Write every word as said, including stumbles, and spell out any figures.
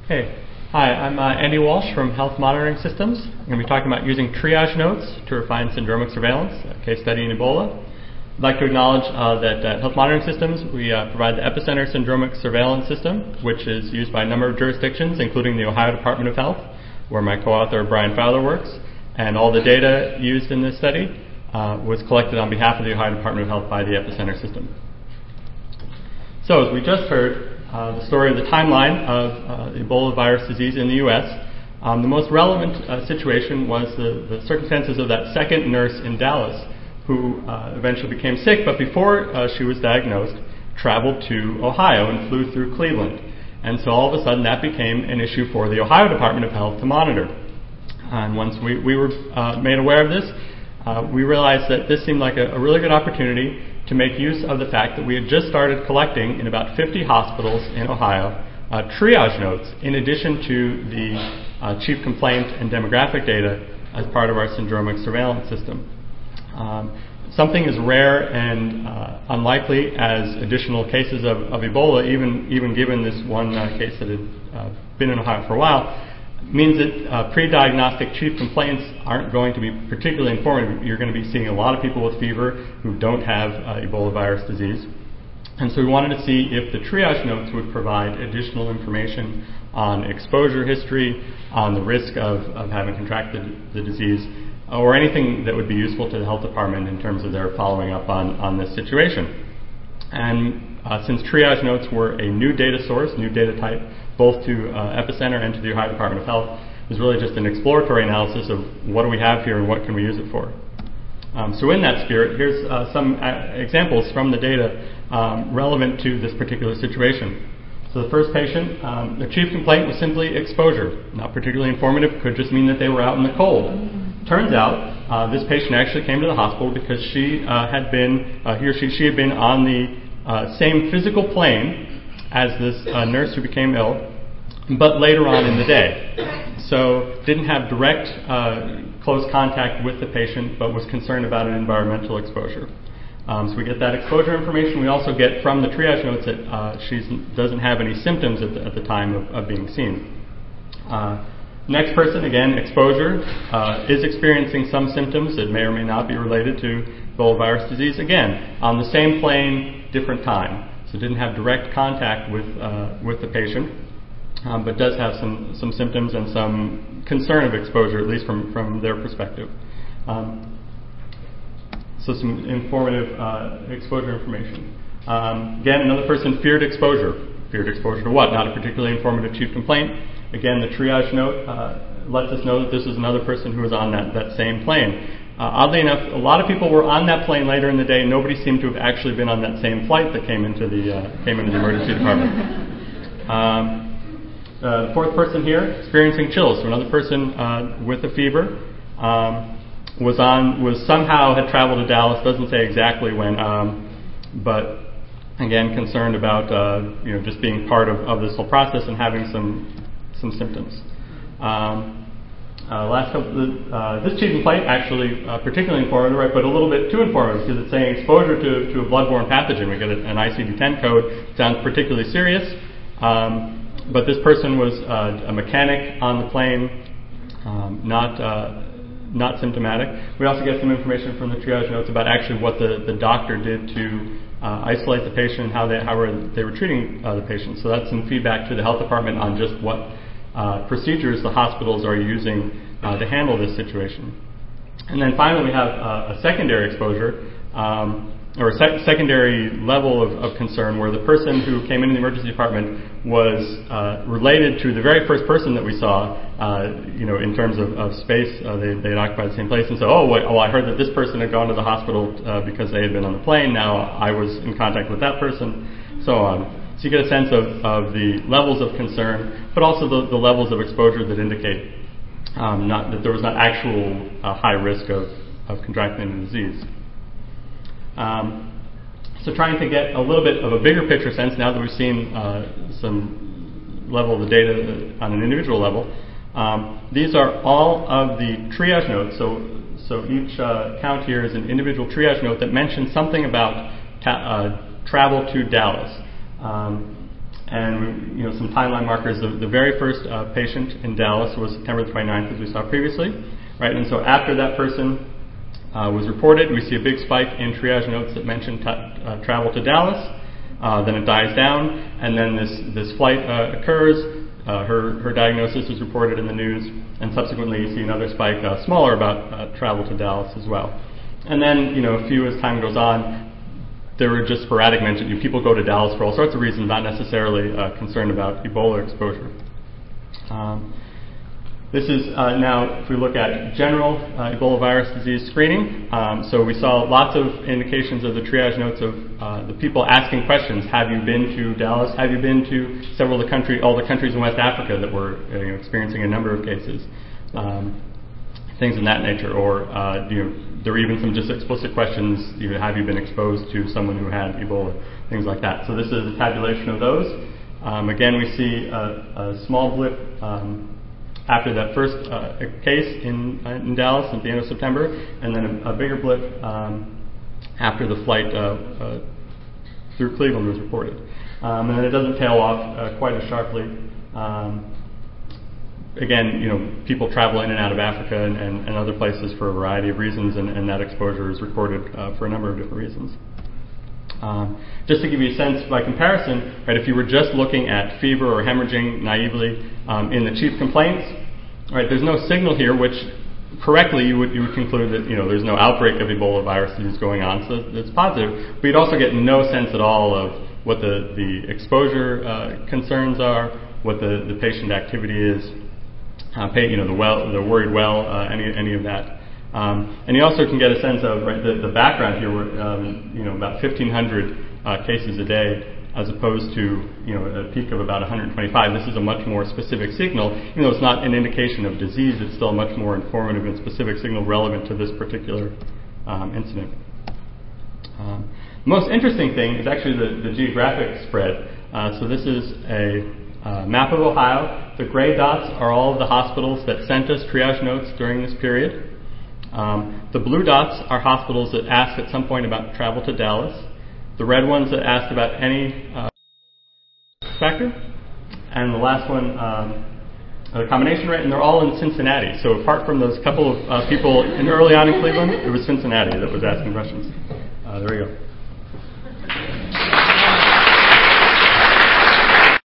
Hey, hi, I'm uh, Andy Walsh from Health Monitoring Systems. I'm going to be talking about using triage notes to refine syndromic surveillance, a case study in Ebola. I'd like to acknowledge uh, that at Health Monitoring Systems, we uh, provide the Epicenter Syndromic Surveillance System, which is used by a number of jurisdictions, including the Ohio Department of Health, where my co-author Brian Fowler works. And all the data used in this study uh, was collected on behalf of the Ohio Department of Health by the Epicenter system. So, as we just heard, Uh, the story of the timeline of uh, Ebola virus disease in the U S. Um, the most relevant uh, situation was the, the circumstances of that second nurse in Dallas who uh, eventually became sick, but before uh, she was diagnosed, traveled to Ohio and flew through Cleveland. And so all of a sudden that became an issue for the Ohio Department of Health to monitor. And once we, we were uh, made aware of this, uh, we realized that this seemed like a, a really good opportunity to make use of the fact that we had just started collecting in about fifty hospitals in Ohio uh, triage notes in addition to the uh, chief complaint and demographic data as part of our syndromic surveillance system. Um, something as rare and uh, unlikely as additional cases of, of Ebola, even, even given this one uh, case that had uh, been in Ohio for a while, means that uh, pre-diagnostic chief complaints aren't going to be particularly informative. You're going to be seeing a lot of people with fever who don't have uh, Ebola virus disease. And so we wanted to see if the triage notes would provide additional information on exposure history, on the risk of, of having contracted the disease, or anything that would be useful to the health department in terms of their following up on, on this situation. And uh, since triage notes were a new data source, new data type, both to uh, Epicenter and to the Ohio Department of Health, is really just an exploratory analysis of what do we have here and what can we use it for. Um, so in that spirit, here's uh, some uh, examples from the data um, relevant to this particular situation. So the first patient, um, the chief complaint was simply exposure. Not particularly informative, could just mean that they were out in the cold. Turns out, uh, this patient actually came to the hospital because she uh, had been, uh, he or she, she had been on the uh, same physical plane as this uh, nurse who became ill, but later on in the day. So didn't have direct uh, close contact with the patient, but was concerned about an environmental exposure. Um, so we get that exposure information. We also get from the triage notes that uh, she doesn't have any symptoms at the, at the time of, of being seen. Uh, next person, again, exposure, uh, is experiencing some symptoms that may or may not be related to Ebola virus disease. Again, on the same plane, different time. So didn't have direct contact with uh, with the patient, um, but does have some, some symptoms and some concern of exposure, at least from, from their perspective. Um, so some informative uh, exposure information. Um, again, another person feared exposure. Feared exposure to what? Not a particularly informative chief complaint. Again, the triage note uh, lets us know that this is another person who was on that, that same plane. Uh, oddly enough, a lot of people were on that plane later in the day. Nobody seemed to have actually been on that same flight that came into the uh, came into the emergency department. Um, uh, the fourth person here, experiencing chills. So another person uh, with a fever um, was on was somehow had traveled to Dallas. Doesn't say exactly when, um, but again concerned about uh, you know just being part of, of this whole process and having some some symptoms. Um, Uh, last couple, uh, this chief complaint actually uh, particularly informative, right, but a little bit too informative because it's saying exposure to, to a bloodborne pathogen. We get an I C D ten code. Sounds particularly serious, um, but this person was uh, a mechanic on the plane, um, not uh, not symptomatic. We also get some information from the triage notes about actually what the, the doctor did to uh, isolate the patient and how they how were, they were treating uh, the patient. So that's some feedback to the health department on just what Uh, procedures the hospitals are using uh, to handle this situation. And then finally we have uh, a secondary exposure, um, or a sec- secondary level of, of concern where the person who came into the emergency department was uh, related to the very first person that we saw, uh, you know, in terms of, of space. Uh, they, they had occupied the same place, and so, oh, wait, oh, I heard that this person had gone to the hospital uh, because they had been on the plane. Now I was in contact with that person, so on. So you get a sense of, of the levels of concern, but also the, the levels of exposure that indicate um, not that there was not actual uh, high risk of, of contracting the disease. Um, so trying to get a little bit of a bigger picture sense now that we've seen uh, some level of the data on an individual level, um, these are all of the triage notes. So, so each uh, count here is an individual triage note that mentions something about ta- uh, travel to Dallas. Um, And you know, some timeline markers. The, the very first uh, patient in Dallas was September twenty-ninth, as we saw previously, right? And so after that person uh, was reported, we see a big spike in triage notes that mention t- uh, travel to Dallas. Uh, then it dies down, and then this this flight uh, occurs. Uh, her her diagnosis is reported in the news, and subsequently you see another spike, uh, smaller, about uh, travel to Dallas as well. And then, you know, a few as time goes on, there were just sporadic mentions. You know, people go to Dallas for all sorts of reasons, not necessarily uh, concerned about Ebola exposure. Um, this is uh, now, if we look at general uh, Ebola virus disease screening. Um, so we saw lots of indications of the triage notes of uh, the people asking questions. Have you been to Dallas? Have you been to several of the country, all the countries in West Africa that were uh, you know, experiencing a number of cases? Um, things in that nature. Or uh, you know, there were even some just explicit questions. You know, have you been exposed to someone who had Ebola? Things like that. So this is a tabulation of those. Um, again, we see a, a small blip um, after that first uh, case in, uh, in Dallas at the end of September, and then a, a bigger blip um, after the flight uh, uh, through Cleveland was reported. Um, and then it doesn't tail off uh, quite as sharply. Um, again, you know, people travel in and out of Africa and, and, and other places for a variety of reasons, and, and that exposure is recorded uh, for a number of different reasons. Um, just to give you a sense by comparison, right, if you were just looking at fever or hemorrhaging naively um, in the chief complaints, right, there's no signal here, which correctly you would you would conclude that, you know, there's no outbreak of Ebola virus disease going on, so that's positive. But you'd also get no sense at all of what the the exposure uh, concerns are, what the, the patient activity is, uh, pay, you know, the well the worried well, uh, any any of that. Um, and you also can get a sense of, right, the, the background here. We're, um, you know, about fifteen hundred uh, cases a day, as opposed to, you know, a peak of about one hundred twenty-five. This is a much more specific signal. Even though it's not an indication of disease, it's still a much more informative and specific signal relevant to this particular um, incident. Um, the most interesting thing is actually the, the geographic spread. Uh, so this is a uh, map of Ohio. The gray dots are all of the hospitals that sent us triage notes during this period. Um, the blue dots are hospitals that asked at some point about travel to Dallas. The red ones that asked about any uh, factor. And the last one, um, a combination rate, and they're all in Cincinnati. So apart from those couple of uh, people in early on in Cleveland, it was Cincinnati that was asking questions. Uh, there we go.